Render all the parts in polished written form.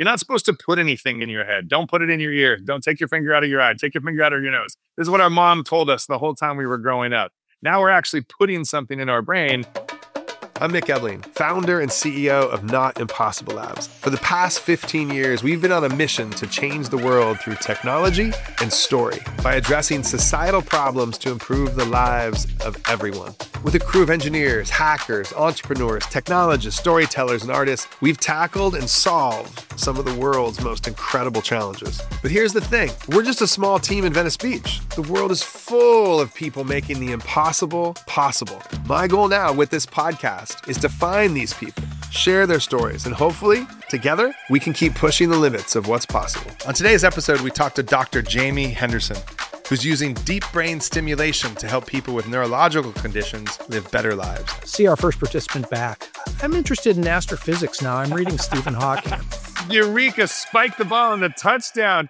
You're not supposed to put anything in your head. Don't put it in your ear. Don't take your finger out of your eye. Take your finger out of your nose. This is what our mom told us the whole time we were growing up. Now we're actually putting something in our brain. I'm Nick Ebling, founder and CEO of Not Impossible Labs. For the past 15 years, we've been on a mission to change the world through technology and story by addressing societal problems to improve the lives of everyone. With a crew of engineers, hackers, entrepreneurs, technologists, storytellers, and artists, we've tackled and solved some of the world's most incredible challenges. But here's the thing, we're just a small team in Venice Beach. The world is full of people making the impossible possible. My goal now with this podcast is to find these people, share their stories, and hopefully, together, we can keep pushing the limits of what's possible. On today's episode, we talked to Dr. Jamie Henderson, who's using deep brain stimulation to help people with neurological conditions live better lives. See our first participant back. I'm interested in astrophysics now. I'm reading Stephen Hawking. Eureka, spike the ball and the touchdown.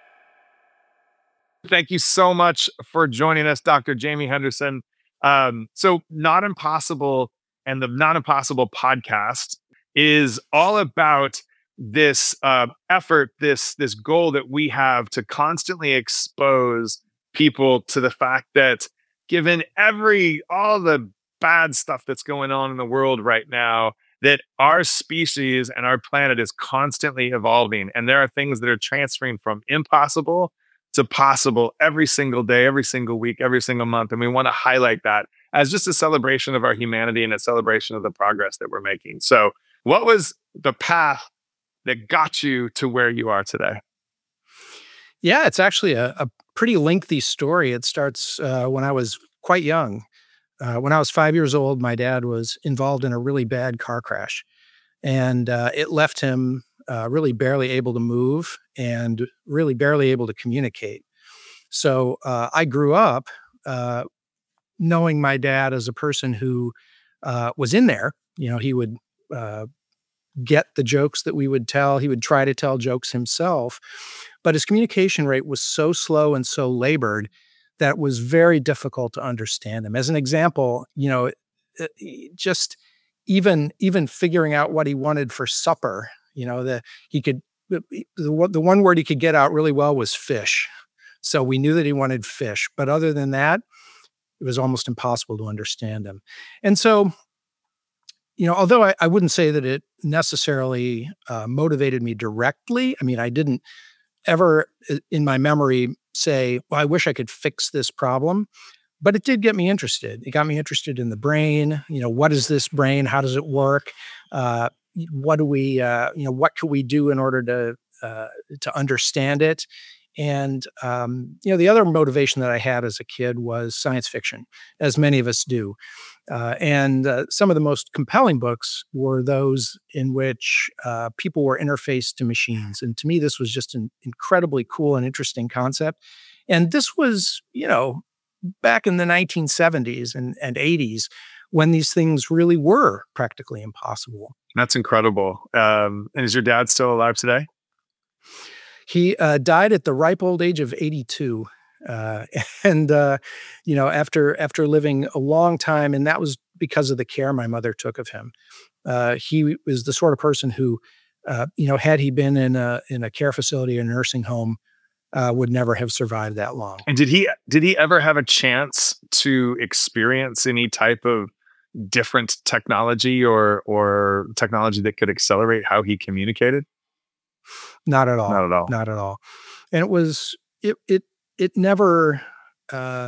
Thank you so much for joining us, Dr. Jamie Henderson. So Not Impossible and the Not Impossible podcast is all about this effort, this goal that we have to constantly expose people to the fact that given all the bad stuff that's going on in the world right now, that our species and our planet is constantly evolving. And there are things that are transferring from impossible to possible every single day, every single week, every single month. And we want to highlight that as just a celebration of our humanity and a celebration of the progress that we're making. So what was the path that got you to where you are today? Yeah, it's actually a pretty lengthy story. It starts when I was quite young. When I was 5 years old, my dad was involved in a really bad car crash. And it left him really barely able to move and really barely able to communicate. So I grew up knowing my dad as a person who was in there. You know, he would get the jokes that we would tell. He would try to tell jokes himself. But his communication rate was so slow and so labored that it was very difficult to understand him. As an example, you know, just even figuring out what he wanted for supper, you know, the one word he could get out really well was fish. So we knew that he wanted fish. But other than that, it was almost impossible to understand him. And so, you know, although I wouldn't say that it necessarily motivated me directly, I mean, I didn't ever in my memory say, well, I wish I could fix this problem, but it did get me interested. It got me interested in the brain. You know, what is this brain? How does it work? What do we, what can we do in order to understand it? And, the other motivation that I had as a kid was science fiction, as many of us do. And some of the most compelling books were those in which people were interfaced to machines. And to me, this was just an incredibly cool and interesting concept. And this was, you know, back in the 1970s and 80s when these things really were practically impossible. That's incredible. And is your dad still alive today? He died at the ripe old age of 82. After living a long time, and that was because of the care my mother took of him. He was the sort of person who, had he been in a care facility or a nursing home, would never have survived that long. And did he ever have a chance to experience any type of different technology or technology that could accelerate how he communicated? Not at all. Not at all. Not at all. And it never, I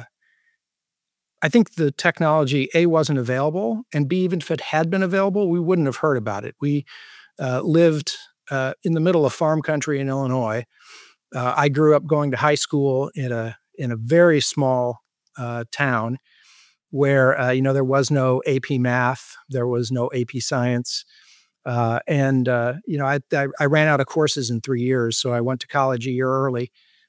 think the technology, A, wasn't available, and B, even if it had been available, we wouldn't have heard about it. We lived in the middle of farm country in Illinois. I grew up going to high school in a very small town where, there was no AP math, there was no AP science. I ran out of courses in 3 years, so I went to college a year early,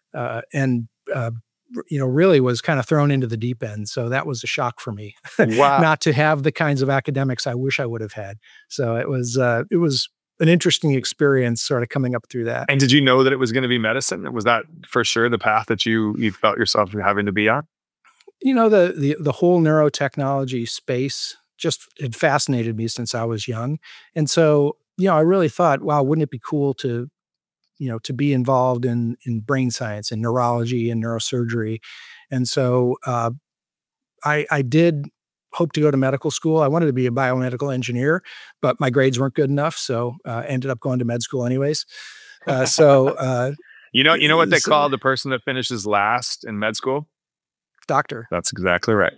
really was kind of thrown into the deep end. So that was a shock for me. Wow. Not to have the kinds of academics I wish I would have had. So it was an interesting experience sort of coming up through that. And did you know that it was going to be medicine? Was that for sure the path that you felt yourself having to be on? You know, the whole neurotechnology space just had fascinated me since I was young. And so, I really thought, wow, wouldn't it be cool to to be involved in brain science and neurology and neurosurgery. And so I did hope to go to medical school. I wanted to be a biomedical engineer, but my grades weren't good enough, so ended up going to med school anyways. You know what they call the person that finishes last in med school? Doctor. That's exactly right.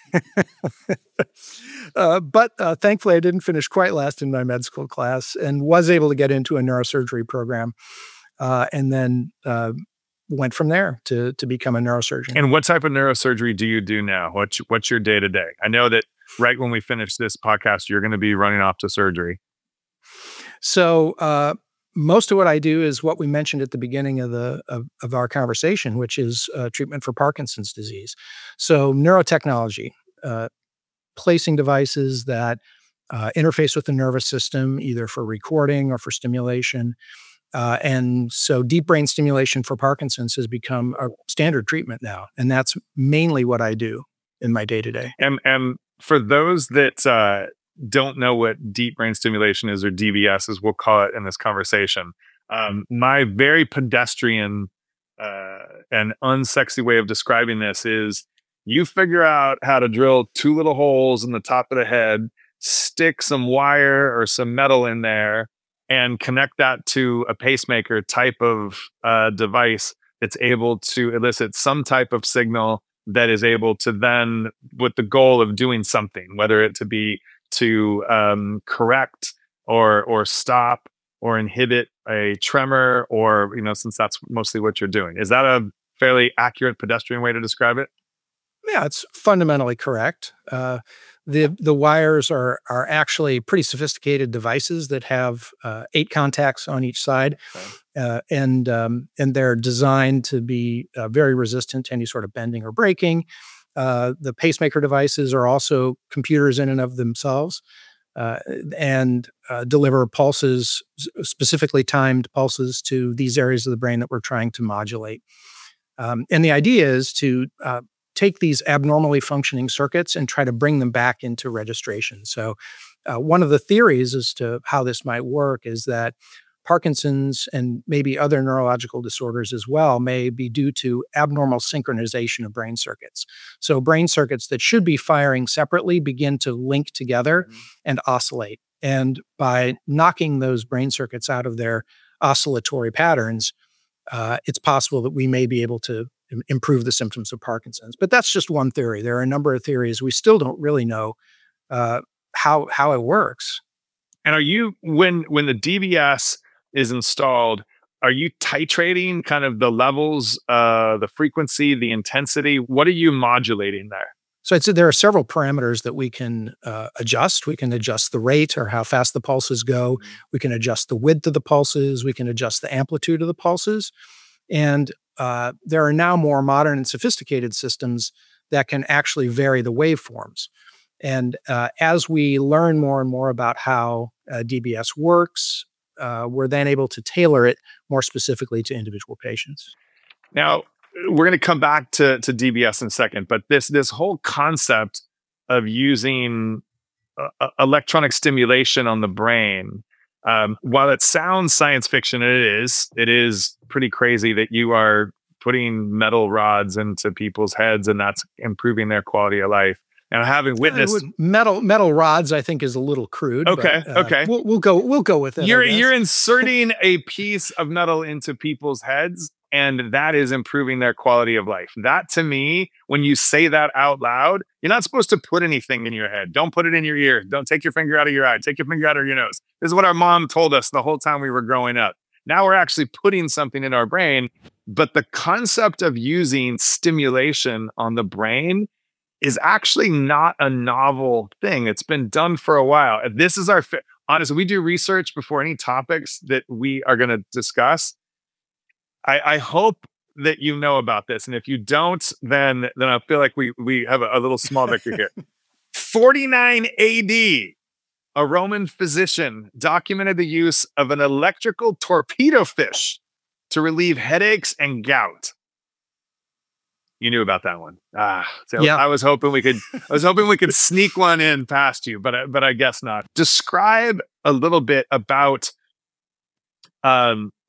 But thankfully, I didn't finish quite last in my med school class and was able to get into a neurosurgery program, and then went from there to become a neurosurgeon. And what type of neurosurgery do you do now? What's your day to day? I know that right when we finish this podcast, you're going to be running off to surgery. So most of what I do is what we mentioned at the beginning of our conversation, which is treatment for Parkinson's disease. So neurotechnology, placing devices that interface with the nervous system, either for recording or for stimulation. And so deep brain stimulation for Parkinson's has become a standard treatment now. And that's mainly what I do in my day-to-day. And for those that don't know what deep brain stimulation is, or DBS as we'll call it in this conversation, my very pedestrian and unsexy way of describing this is you figure out how to drill 2 little holes in the top of the head, stick some wire or some metal in there, and connect that to a pacemaker type of device that's able to elicit some type of signal that is able to then, with the goal of doing something, whether it to be to correct or stop or inhibit a tremor, or, since that's mostly what you're doing. Is that a fairly accurate pedestrian way to describe it? Yeah, it's fundamentally correct. The wires are actually pretty sophisticated devices that have 8 contacts on each side, and they're designed to be very resistant to any sort of bending or breaking. The pacemaker devices are also computers in and of themselves, and deliver pulses, specifically timed pulses, to these areas of the brain that we're trying to modulate. And the idea is to take these abnormally functioning circuits and try to bring them back into registration. So one of the theories as to how this might work is that Parkinson's and maybe other neurological disorders as well may be due to abnormal synchronization of brain circuits. So brain circuits that should be firing separately begin to link together and oscillate. And by knocking those brain circuits out of their oscillatory patterns, it's possible that we may be able to improve the symptoms of Parkinson's. But that's just one theory. There are a number of theories. We still don't really know how it works. And are you, when the DBS is installed, are you titrating kind of the levels, the frequency, the intensity? What are you modulating there? So I'd say there are several parameters that we can adjust. We can adjust the rate, or how fast the pulses go. We can adjust the width of the pulses. We can adjust the amplitude of the pulses. And there are now more modern and sophisticated systems that can actually vary the waveforms. And as we learn more and more about how DBS works, we're then able to tailor it more specifically to individual patients. Now, we're going to come back to DBS in a second, but this whole concept of using electronic stimulation on the brain, while it sounds science fiction, it is pretty crazy that you are putting metal rods into people's heads and that's improving their quality of life. And having witnessed metal rods, I think is a little crude. Okay, but, okay, we'll go with it. You're inserting a piece of metal into people's heads, and that is improving their quality of life. That, to me, when you say that out loud, you're not supposed to put anything in your head. Don't put it in your ear. Don't take your finger out of your eye. Take your finger out of your nose. This is what our mom told us the whole time we were growing up. Now we're actually putting something in our brain, but the concept of using stimulation on the brain is actually not a novel thing. It's been done for a while. This is honestly, we do research before any topics that we are going to discuss. I hope that you know about this. And if you don't, then I feel like we have a little small victory here. 49 AD, a Roman physician documented the use of an electrical torpedo fish to relieve headaches and gout. You knew about that one. Yeah. I was hoping we could sneak one in past you, but I guess not. Describe a little bit about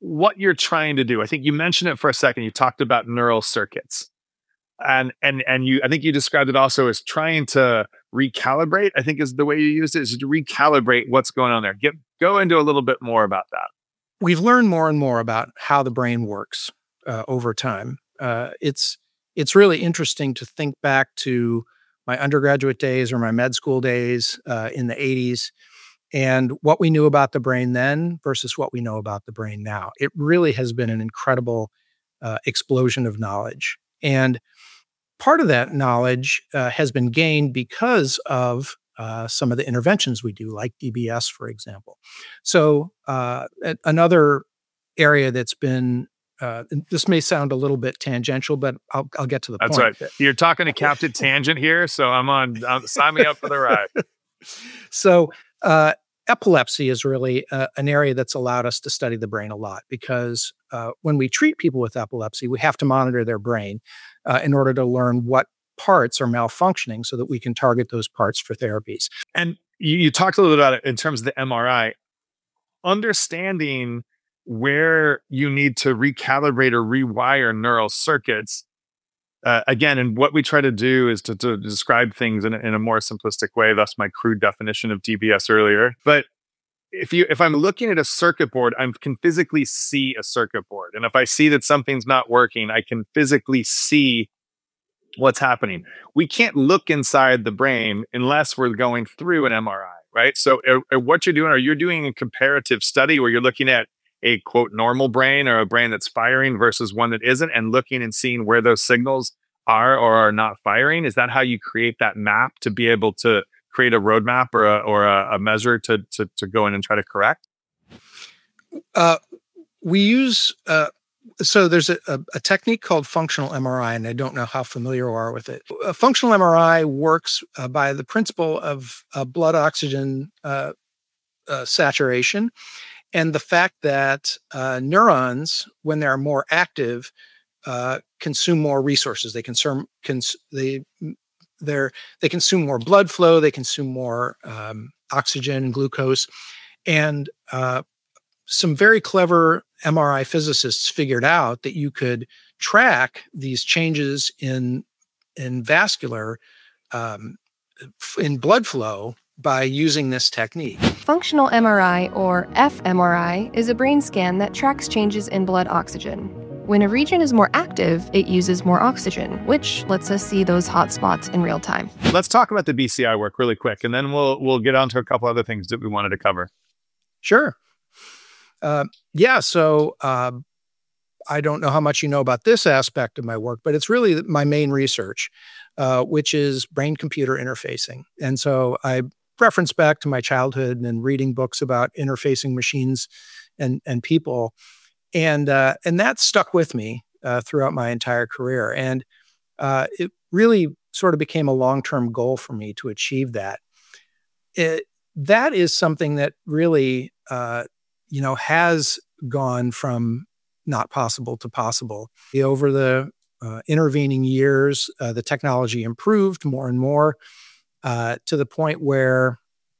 what you're trying to do. I think you mentioned it for a second. You talked about neural circuits. And you, I think you described it also as trying to recalibrate, I think is the way you used it, is to recalibrate what's going on there. Go into a little bit more about that. We've learned more and more about how the brain works over time. It's really interesting to think back to my undergraduate days or my med school days in the 80s and what we knew about the brain then versus what we know about the brain now. It really has been an incredible explosion of knowledge. And part of that knowledge has been gained because of some of the interventions we do, like DBS, for example. So another area that's been, this may sound a little bit tangential, but I'll get to the point. That's right. You're talking to Captain Tangent here, so sign me up for the ride. So epilepsy is really an area that's allowed us to study the brain a lot because when we treat people with epilepsy, we have to monitor their brain in order to learn what parts are malfunctioning so that we can target those parts for therapies. And you talked a little bit about it in terms of the MRI. Understanding where you need to recalibrate or rewire neural circuits. Again, and what we try to do is to describe things in a more simplistic way. That's my crude definition of DBS earlier. But if I'm looking at a circuit board, I can physically see a circuit board. And if I see that something's not working, I can physically see what's happening. We can't look inside the brain unless we're going through an MRI, right? So what you're doing, are you doing a comparative study where you're looking at a quote normal brain or a brain that's firing versus one that isn't, and looking and seeing where those signals are or are not firing? Is that how you create that map to be able to create a roadmap or a measure to go in and try to correct? We use so there's a technique called functional MRI, and I don't know how familiar you are with it. A functional MRI works by the principle of blood oxygen saturation, and the fact that neurons, when they're more active, consume more resources. They consume more blood flow. They consume more oxygen and glucose, and some very clever MRI physicists figured out that you could track these changes in vascular in blood flow by using this technique. Functional MRI, or fMRI, is a brain scan that tracks changes in blood oxygen. When a region is more active, it uses more oxygen, which lets us see those hot spots in real time. Let's talk about the BCI work really quick, and then we'll get on to a couple other things that we wanted to cover. Sure. So I don't know how much you know about this aspect of my work, but it's really my main research, which is brain-computer interfacing. And so I reference back to my childhood and reading books about interfacing machines and people. And that stuck with me throughout my entire career. And it really sort of became a long-term goal for me to achieve that. That is something that really, has gone from not possible to possible. Over the intervening years, the technology improved more and more to the point where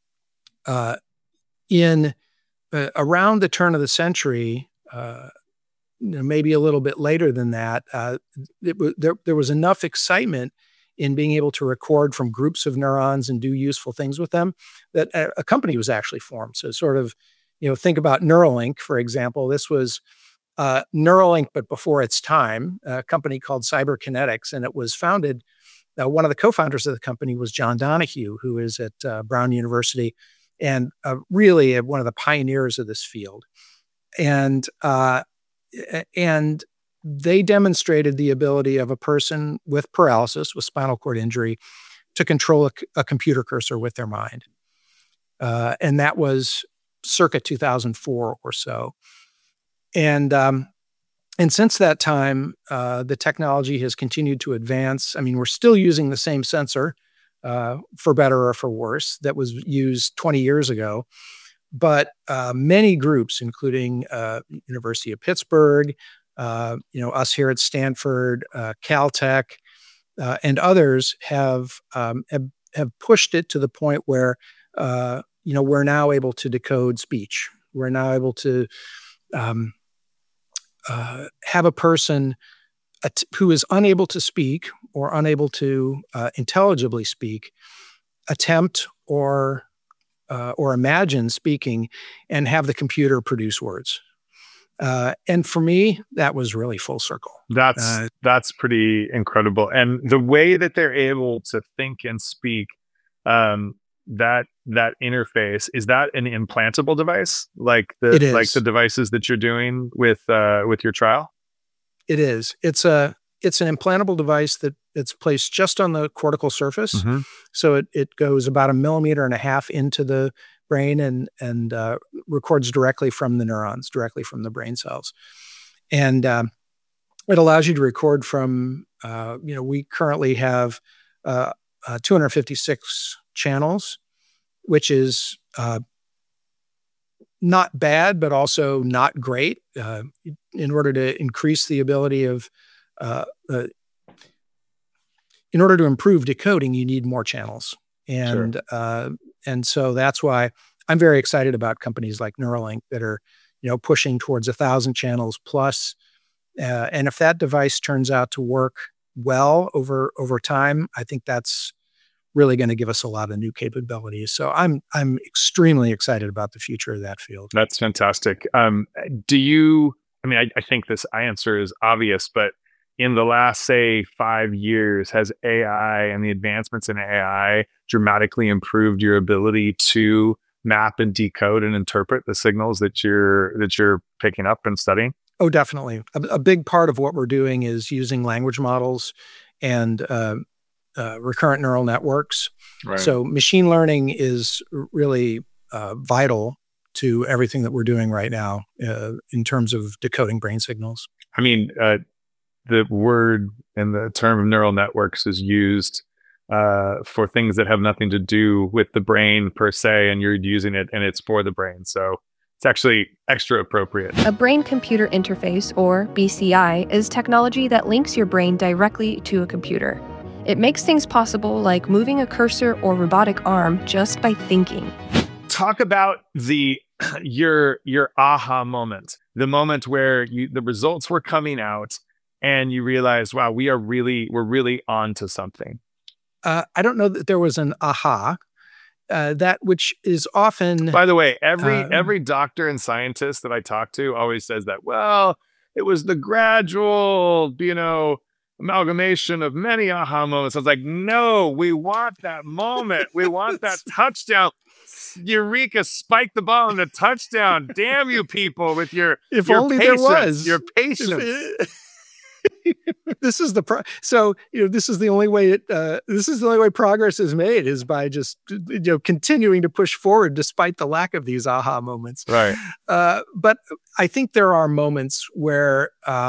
around the turn of the century, maybe a little bit later than that, there was enough excitement in being able to record from groups of neurons and do useful things with them that a company was actually formed. So sort of, think about Neuralink, for example. This was Neuralink, but before its time, a company called Cyberkinetics, and it was founded. One of the co-founders of the company was John Donohue, who is at Brown University, and really one of the pioneers of this field. And they demonstrated the ability of a person with paralysis, with spinal cord injury, to control a computer cursor with their mind. And that was circa 2004 or so. And since that time, the technology has continued to advance. I mean, we're still using the same sensor, for better or for worse, that was used 20 years ago. But many groups, including University of Pittsburgh, us here at Stanford, Caltech, and others have pushed it to the point where we're now able to decode speech. We're now able to have a person who is unable to speak or unable to intelligibly speak attempt or imagine speaking and have the computer produce words. And for me, that was really full circle. That's pretty incredible. And the way that they're able to think and speak, that interface, is that an implantable device like the devices that you're doing with your trial? It is. It's an implantable device it's placed just on the cortical surface. Mm-hmm. So it goes about 1.5 millimeters into the brain and records directly from the neurons, directly from the brain cells. And it allows you to record from, we currently have 256 channels, which is not bad, but also not great. In order to increase the ability of, in order to improve decoding, you need more channels. And Sure. And so that's why I'm very excited about companies like Neuralink that are, pushing towards 1,000 channels plus. And if that device turns out to work well over time, I think that's really going to give us a lot of new capabilities. So I'm extremely excited about the future of that field. That's fantastic. I think this answer is obvious, but in the last, say, 5 years, has AI and the advancements in AI dramatically improved your ability to map and decode and interpret the signals that you're picking up and studying? Oh, definitely. A big part of what we're doing is using language models and recurrent neural networks. Right. So machine learning is really vital to everything that we're doing right now in terms of decoding brain signals. I mean, the word and the term of neural networks is used for things that have nothing to do with the brain per se, and you're using it and it's for the brain. So it's actually extra appropriate. A brain-computer interface, or BCI, is technology that links your brain directly to a computer. It makes things possible like moving a cursor or robotic arm just by thinking. Talk about your aha moment, the moment where the results were coming out and you realized, wow, we're really onto something. I don't know that there was an aha. That which is often. By the way, every doctor and scientist that I talk to always says that, well, it was the gradual, amalgamation of many aha moments. I was like, no, we want that moment. We want that touchdown. Eureka, spike the ball in the touchdown. Damn you people with your if your only patience, there was your patience. This is this is the only way this is the only way progress is made, is by just continuing to push forward despite the lack of these aha moments. Right. But I think there are moments where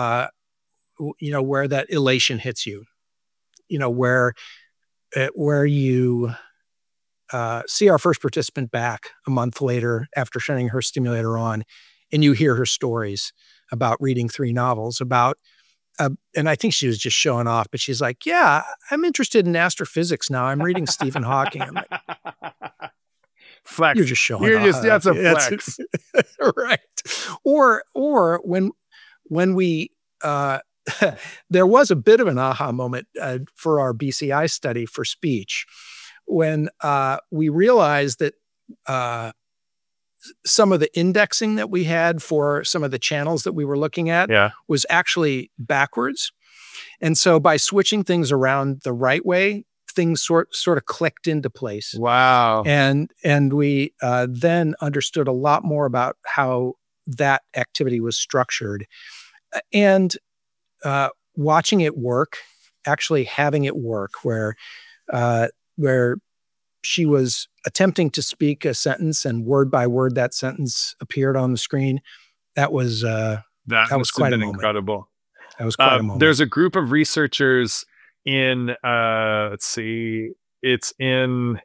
where that elation hits you. Where you see our first participant back a month later after shutting her stimulator on, and you hear her stories about reading 3 novels about. And I think she was just showing off, but she's like, yeah, I'm interested in astrophysics now. I'm reading Stephen Hawking. I'm like, flex. You're just showing off. That's a flex. Right. Or when we, there was a bit of an aha moment for our BCI study for speech when we realized that some of the indexing that we had for some of the channels that we were looking at was actually backwards. And so by switching things around the right way, things sort of clicked into place. Wow. And we then understood a lot more about how that activity was structured. And watching it work, actually having it work where she was attempting to speak a sentence and word by word that sentence appeared on the screen. That was quite a moment. Incredible. That was quite a moment. There's a group of researchers in it's in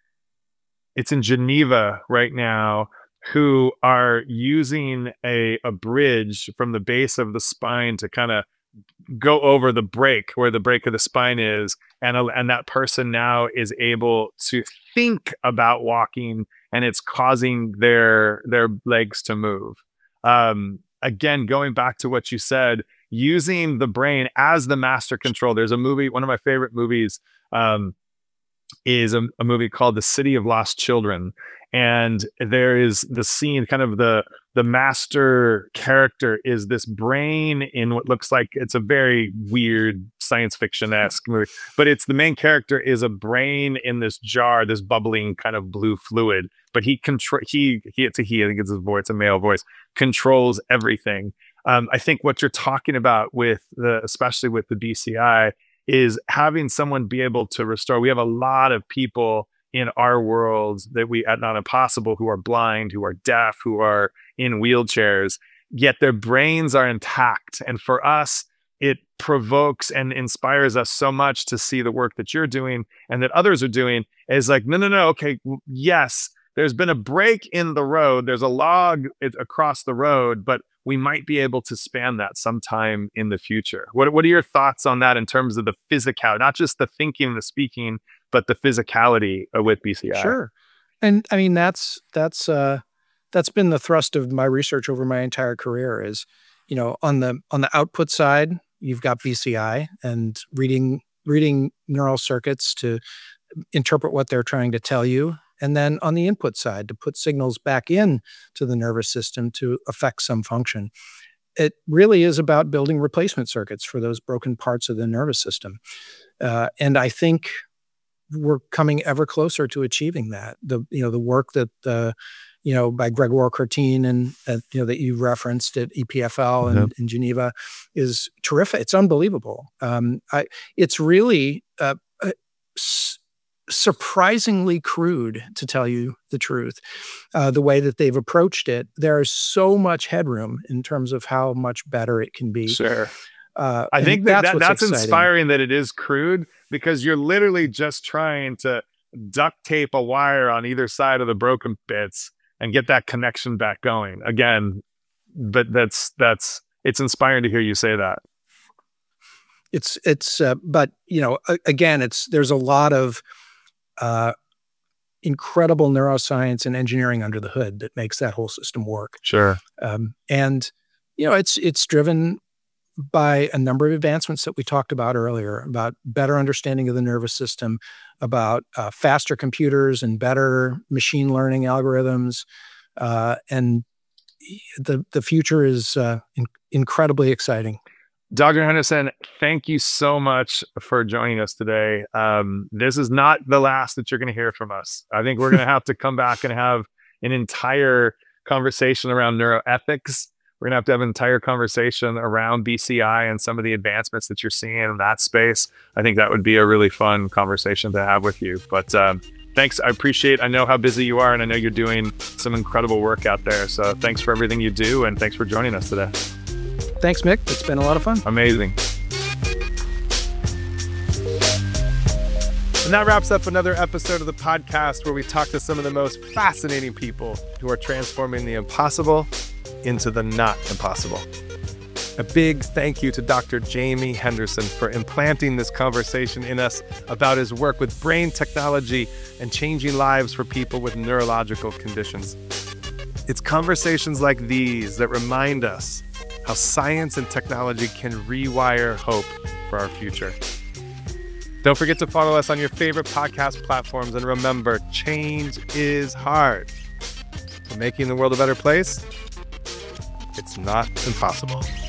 Geneva right now who are using a bridge from the base of the spine to kind of go over the break where the break of the spine is, and that person now is able to think about walking, and it's causing their legs to move. again, going back to what you said, using the brain as the master control. There's a movie, one of my favorite movies is a movie called The City of Lost Children. And there is the scene, kind of the master character is this brain in what looks like, it's a very weird science fiction-esque movie, but it's the main character is a brain in this jar, this bubbling kind of blue fluid, but I think it's his voice, it's a male voice, controls everything. I think what you're talking about especially with the BCI, is having someone be able to restore. We have a lot of people in our world that we at Not Impossible who are blind, who are deaf, who are in wheelchairs, yet their brains are intact. And for us, it provokes and inspires us so much to see the work that you're doing and that others are doing is like, no, okay, yes, there's been a break in the road. There's a log across the road, but we might be able to span that sometime in the future. What are your thoughts on that in terms of the physicality, not just the thinking and the speaking, but the physicality with BCI? Sure. And I mean, that's been the thrust of my research over my entire career is, on the output side, you've got BCI and reading neural circuits to interpret what they're trying to tell you. And then on the input side, to put signals back in to the nervous system to affect some function. It really is about building replacement circuits for those broken parts of the nervous system. And I think we're coming ever closer to achieving that. The work that, by Gregor Curtin and, that you referenced at EPFL and in Geneva is terrific. It's unbelievable. It's really surprisingly crude, to tell you the truth, the way that they've approached it. There is so much headroom in terms of how much better it can be. Sure. I think that's inspiring that it is crude, because you're literally just trying to duct tape a wire on either side of the broken bits and get that connection back going again. But it's inspiring to hear you say that. But again, there's a lot of incredible neuroscience and engineering under the hood that makes that whole system work. Sure. And it's driven by a number of advancements that we talked about earlier, about better understanding of the nervous system, about faster computers and better machine learning algorithms. And the future is incredibly exciting. Dr. Henderson, thank you so much for joining us today. This is not the last that you're going to hear from us. I think we're going to have to come back and have an entire conversation around neuroethics. We're going to have an entire conversation around BCI and some of the advancements that you're seeing in that space. I think that would be a really fun conversation to have with you. But thanks. I know how busy you are, and I know you're doing some incredible work out there. So thanks for everything you do, and thanks for joining us today. Thanks, Mick. It's been a lot of fun. Amazing. And that wraps up another episode of the podcast where we talk to some of the most fascinating people who are transforming the impossible into the not impossible. A big thank you to Dr. Jamie Henderson for implanting this conversation in us about his work with brain technology and changing lives for people with neurological conditions. It's conversations like these that remind us how science and technology can rewire hope for our future. Don't forget to follow us on your favorite podcast platforms, and remember, change is hard. For making the world a better place, it's not impossible.